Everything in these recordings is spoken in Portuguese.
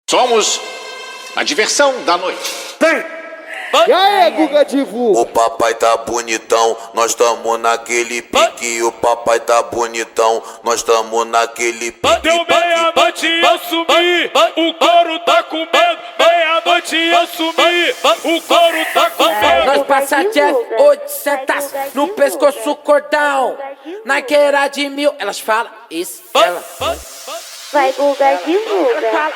Somos a diversão da noite. E aí, Guga Divu? O papai tá bonitão, nós tamo naquele pique. O papai tá bonitão, nós tamo naquele pique. Deu meia-noite e eu sumi, o couro tá com medo. Meia-noite e eu sumi, o couro tá com medo. Nós passa Jeff 800 no pescoço cordão. Na queira de 1000, elas falam isso, ela. Vai Guga divulga.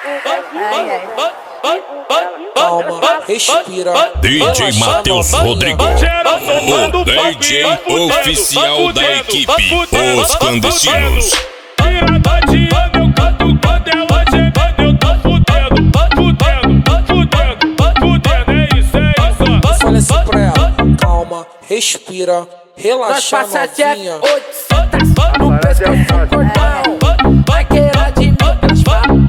Calma, respira. DJ Matheus Rodrigo, o DJ oficial da equipe Os Clandestinos. Meia-noite eu canto quando ela chega, eu tô fudendo, é isso. Fala assim pra ela, calma, respira, relaxa, Nós passa Jeff novinha. 800 no pescoço cordão. Vai queira de 1000, elas falam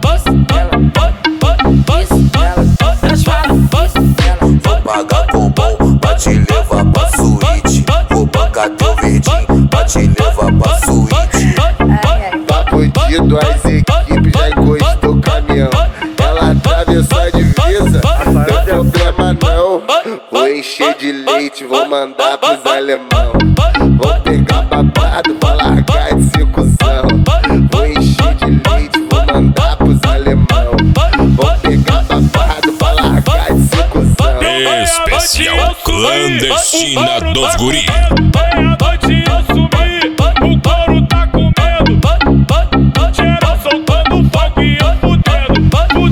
isso, elas falam isso. Vou pagar com bom pra te levar pra suíte. Vou bancar teu verdinho pra te levar pra suíte. Tá fudido, as equipes já encostou o caminhão. Ela atravessou a divisa, não tem problema não. Vou encher de leite, vou mandar pros alemão. Vou pegar babado, vou largar de ser cuzão. Vou encher de leite, vou mandar pros alemão. Vou pegar babado, vou largar de ser cuzão. Especial Clandestina dos Guri. Meia-noite eu sumi, o couro tá com medo. Geral soltando fogo e eu fudendo.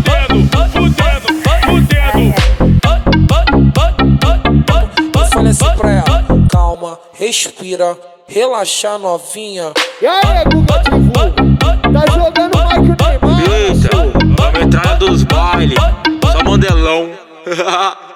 Eu falei assim pra ela, calma, respira, relaxa, novinha. E aí, Guga Divu? Tá jogando Mike Neymar? Eita, a metralha dos bailes, só modelão.